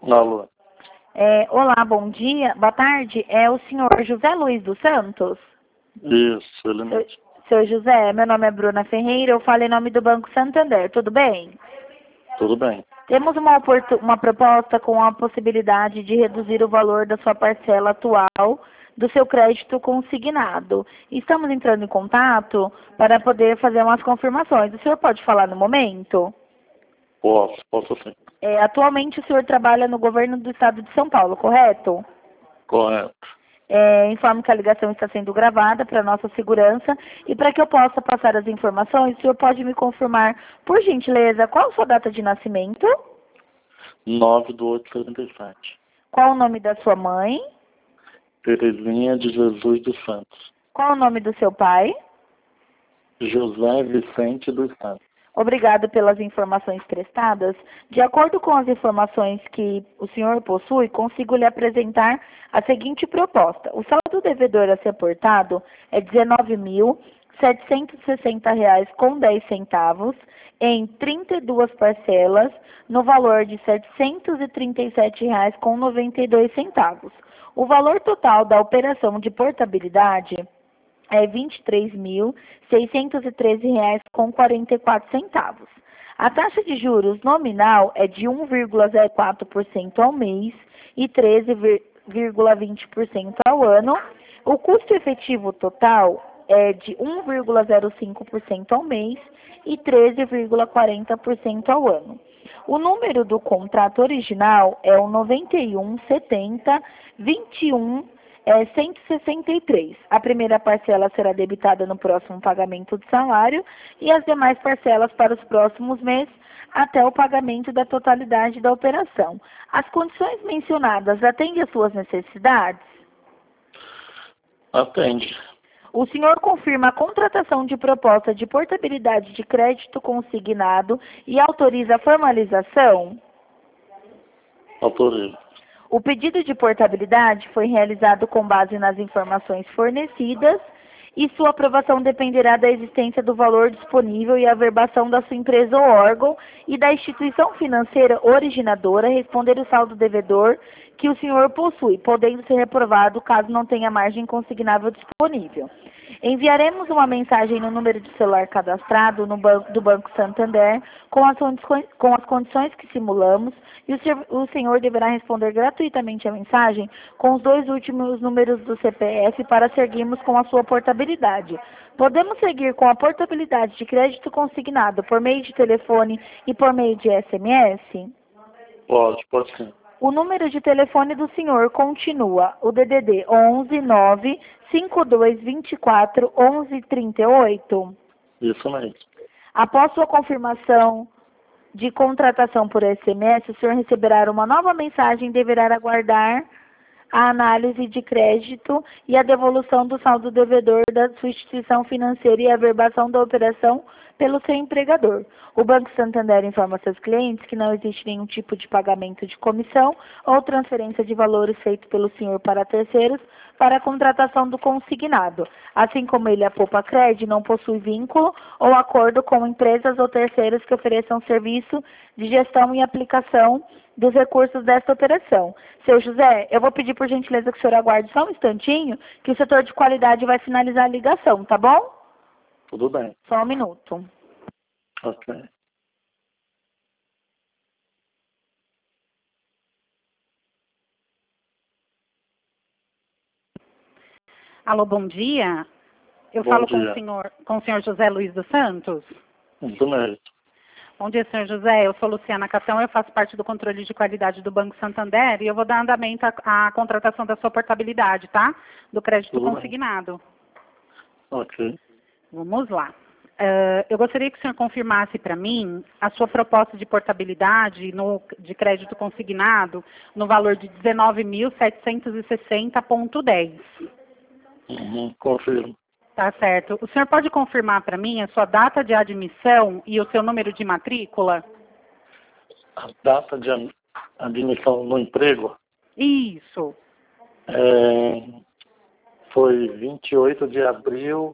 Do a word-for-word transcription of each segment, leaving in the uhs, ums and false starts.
Alô. É, olá, bom dia, boa tarde. É o senhor José Luiz dos Santos? Isso, ele Seu, mesmo. seu José, meu nome é Bruna Ferreira, eu falo em nome do Banco Santander, tudo bem? Tudo bem. Temos uma, oportu- uma proposta com a possibilidade de reduzir o valor da sua parcela atual do seu crédito consignado. Estamos entrando em contato para poder fazer umas confirmações. O senhor pode falar no momento? Posso, posso sim. É, atualmente o senhor trabalha no governo do estado de São Paulo, correto? Correto. É, informo que a ligação está sendo gravada para nossa segurança e para que eu possa passar as informações, o senhor pode me confirmar, por gentileza, qual a sua data de nascimento? nove do oito de setenta e sete. Qual o nome da sua mãe? Terezinha de Jesus dos Santos. Qual o nome do seu pai? José Vicente dos Santos. Obrigado pelas informações prestadas. De acordo com as informações que o senhor possui, consigo lhe apresentar a seguinte proposta. O saldo devedor a ser aportado é dezenove mil setecentos e sessenta reais com dez centavos em trinta e duas parcelas no valor de setecentos e trinta e sete reais com noventa e dois centavos. O valor total da operação de portabilidade é vinte e três mil seiscentos e treze reais com quarenta e quatro centavos. A taxa de juros nominal é de um vírgula zero quatro por cento ao mês e treze vírgula vinte por cento ao ano. O custo efetivo total é de um vírgula zero cinco por cento ao mês e treze vírgula quarenta por cento ao ano. O número do contrato original é o noventa e um setenta vinte e um É cento e sessenta e três. A primeira parcela será debitada no próximo pagamento do salário e as demais parcelas para os próximos meses até o pagamento da totalidade da operação. As condições mencionadas atendem às suas necessidades? Atende. O senhor confirma a contratação de proposta de portabilidade de crédito consignado e autoriza a formalização? Autorizo. O pedido de portabilidade foi realizado com base nas informações fornecidas e sua aprovação dependerá da existência do valor disponível e averbação da sua empresa ou órgão e da instituição financeira originadora responder o saldo devedor que o senhor possui, podendo ser reprovado caso não tenha margem consignável disponível. Enviaremos uma mensagem no número de celular cadastrado no ban do Banco Santander com as, com as condições que simulamos e o, o senhor deverá responder gratuitamente a mensagem com os dois últimos números do C P F para seguirmos com a sua portabilidade. Podemos seguir com a portabilidade de crédito consignado por meio de telefone e por meio de S M S? Pode, pode sim. O número de telefone do senhor continua o D D D onze nove cinco dois dois quatro onze trinta e oito. Isso mesmo. Após sua confirmação de contratação por S M S, o senhor receberá uma nova mensagem e deverá aguardar a análise de crédito e a devolução do saldo devedor da sua instituição financeira e a averbação da operação pelo seu empregador. O Banco Santander informa seus clientes que não existe nenhum tipo de pagamento de comissão ou transferência de valores feito pelo senhor para terceiros para a contratação do consignado. Assim como ele, a Poupa Cred, não possui vínculo ou acordo com empresas ou terceiros que ofereçam serviço de gestão e aplicação dos recursos desta operação. Seu José, eu vou pedir por gentileza que o senhor aguarde só um instantinho, que o setor de qualidade vai finalizar a ligação, tá bom? Tudo bem. Só um minuto. Ok. Alô, bom dia. Eu Bom falo dia. com o senhor, com o senhor José Luiz dos Santos. Isso mesmo. Bom dia, senhor José. Eu sou Luciana Catão, eu faço parte do controle de qualidade do Banco Santander e eu vou dar andamento à, à contratação da sua portabilidade, tá? Do crédito Tudo consignado. bem. Ok. Vamos lá. Uh, eu gostaria que o senhor confirmasse para mim a sua proposta de portabilidade no, de crédito consignado no valor de dezenove mil setecentos e sessenta vírgula dez. Uhum. Confirmo. Tá certo. O senhor pode confirmar para mim a sua data de admissão e o seu número de matrícula? A data de ad- admissão no emprego Isso. é, foi vinte e oito de abril.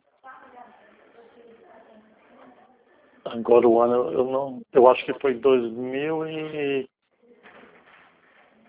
Agora o ano eu não. Eu acho que foi dois mil e.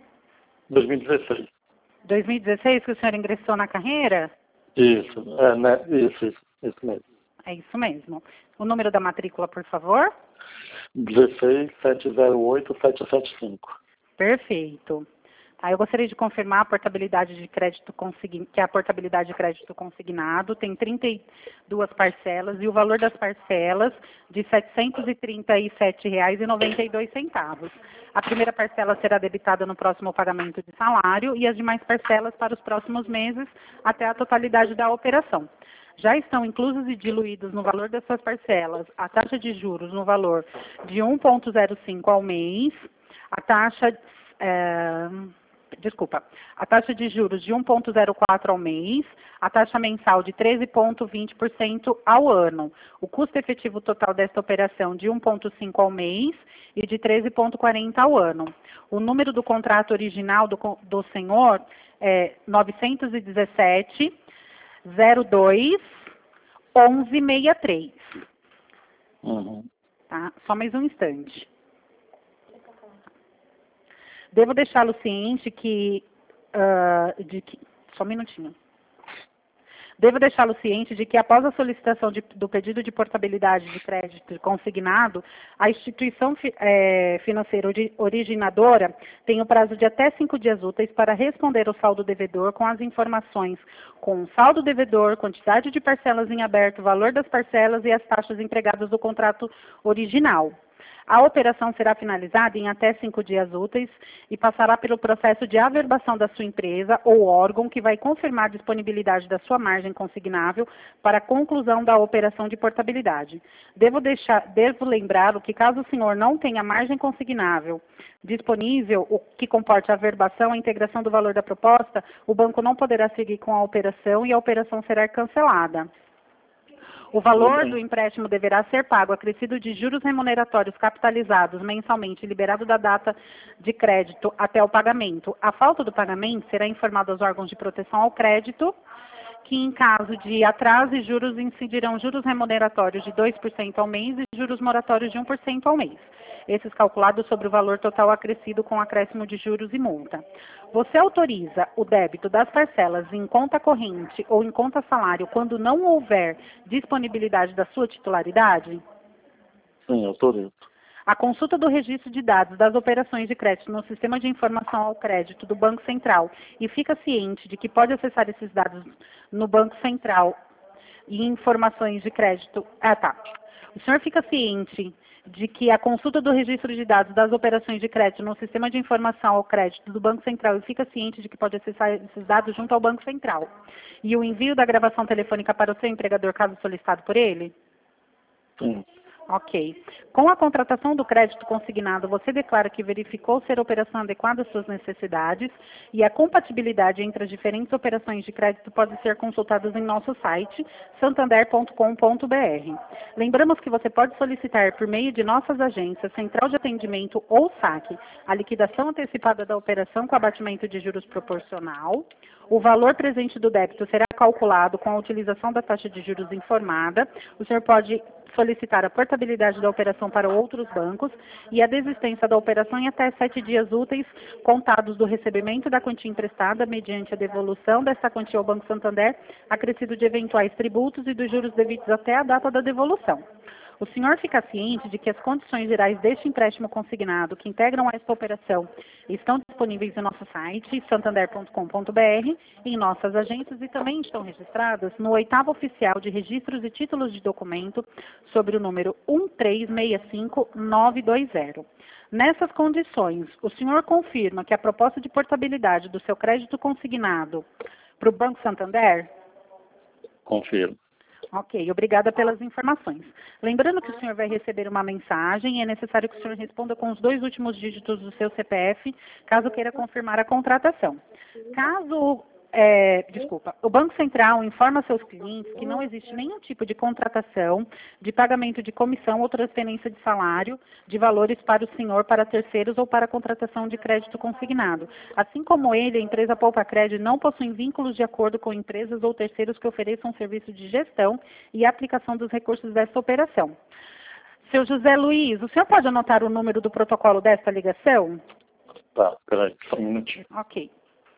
dois mil e dezesseis. dois mil e dezesseis que o senhor ingressou na carreira? Isso, é, né? Isso, isso, isso mesmo. É isso mesmo. O número da matrícula, por favor? dezesseis, sete zero oito, sete sete cinco. Perfeito. Tá, eu gostaria de confirmar a portabilidade de crédito consign... que a portabilidade de crédito consignado tem trinta e duas parcelas e o valor das parcelas de setecentos e trinta e sete reais e noventa e dois centavos. A primeira parcela será debitada no próximo pagamento de salário e as demais parcelas para os próximos meses até a totalidade da operação. Já estão inclusos e diluídos no valor dessas parcelas a taxa de juros no valor de um vírgula zero cinco ao mês, a taxa... É... Desculpa, a taxa de juros de um vírgula zero quatro ao mês, a taxa mensal de treze vírgula vinte por cento ao ano, o custo efetivo total desta operação de um vírgula cinco ao mês e de treze vírgula quarenta ao ano. O número do contrato original do, do senhor é novecentos e dezessete, zero dois, onze sessenta e três. Uhum. Tá? Só mais um instante. Devo deixá-lo ciente que, uh, de que... Só um minutinho. Devo deixá-lo ciente de que, após a solicitação de, do pedido de portabilidade de crédito consignado, a instituição fi, é, financeira ori, originadora tem o prazo de até cinco dias úteis para responder ao saldo devedor com as informações com o saldo devedor, quantidade de parcelas em aberto, valor das parcelas e as taxas empregadas do contrato original. A operação será finalizada em até cinco dias úteis e passará pelo processo de averbação da sua empresa ou órgão que vai confirmar a disponibilidade da sua margem consignável para a conclusão da operação de portabilidade. Devo, deixar, devo lembrá-lo que caso o senhor não tenha margem consignável disponível, o que comporte a averbação, a integração do valor da proposta, o banco não poderá seguir com a operação e a operação será cancelada. O valor do empréstimo deverá ser pago acrescido de juros remuneratórios capitalizados mensalmente, liberado da data de crédito até o pagamento. A falta do pagamento será informado aos órgãos de proteção ao crédito, que em caso de atraso e juros incidirão juros remuneratórios de dois por cento ao mês e juros moratórios de um por cento ao mês. Esses calculados sobre o valor total acrescido com acréscimo de juros e multa. Você autoriza o débito das parcelas em conta corrente ou em conta salário quando não houver disponibilidade da sua titularidade? Sim, autorizo. A consulta do registro de dados das operações de crédito no Sistema de Informação ao Crédito do Banco Central e fica ciente de que pode acessar esses dados no Banco Central e informações de crédito... Ah, tá. O senhor fica ciente de que a consulta do registro de dados das operações de crédito no Sistema de Informação ao Crédito do Banco Central e fica ciente de que pode acessar esses dados junto ao Banco Central. E o envio da gravação telefônica para o seu empregador, caso solicitado por ele? Sim. Ok. Com a contratação do crédito consignado, você declara que verificou ser a operação adequada às suas necessidades e a compatibilidade entre as diferentes operações de crédito pode ser consultada em nosso site, santander ponto com ponto br. Lembramos que você pode solicitar por meio de nossas agências, central de atendimento ou saque, a liquidação antecipada da operação com abatimento de juros proporcional. O valor presente do débito será calculado com a utilização da taxa de juros informada. O senhor pode solicitar a portabilidade da operação para outros bancos e a desistência da operação em até sete dias úteis contados do recebimento da quantia emprestada mediante a devolução desta quantia ao Banco Santander, acrescido de eventuais tributos e dos juros devidos até a data da devolução. O senhor fica ciente de que as condições gerais deste empréstimo consignado que integram esta operação estão disponíveis em nosso site, santander ponto com ponto br, em nossas agências e também estão registradas no oitavo oficial de registros e títulos de documento sobre o número um três seis cinco nove dois zero. Nessas condições, o senhor confirma que a proposta de portabilidade do seu crédito consignado para o Banco Santander? Confirmo. Ok, obrigada pelas informações. Lembrando que o senhor vai receber uma mensagem e é necessário que o senhor responda com os dois últimos dígitos do seu C P F, caso queira confirmar a contratação. Caso, é, desculpa, o Banco Central informa seus clientes que não existe nenhum tipo de contratação, de pagamento de comissão ou transferência de salário, de valores para o senhor, para terceiros ou para a contratação de crédito consignado. Assim como ele, a empresa Poupa Crédito não possui vínculos de acordo com empresas ou terceiros que ofereçam serviço de gestão e aplicação dos recursos desta operação. Seu José Luiz, o senhor pode anotar o número do protocolo desta ligação? Tá, peraí, só um minutinho. Ok.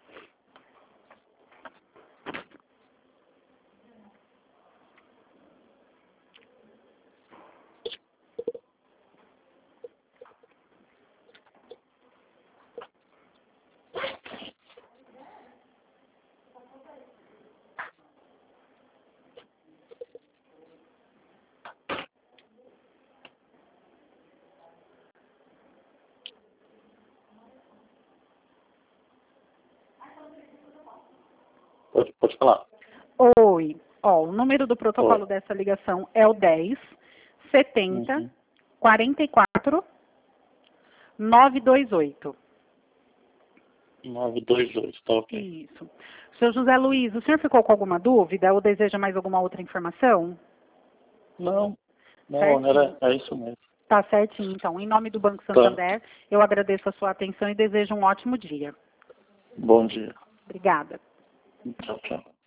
Pode, pode falar. Oi. Ó, o número do protocolo Oi. dessa ligação é o dez, setenta, Uhum. quarenta e quatro, nove dois oito. nove dois dois, tá ok. Isso. Seu José Luiz, o senhor ficou com alguma dúvida ou deseja mais alguma outra informação? Não, não, Certinho. era, é isso mesmo. Tá certinho, então. Em nome do Banco Tá. Santander, eu agradeço a sua atenção e desejo um ótimo dia. Bom dia. Obrigada. Tchau, tchau.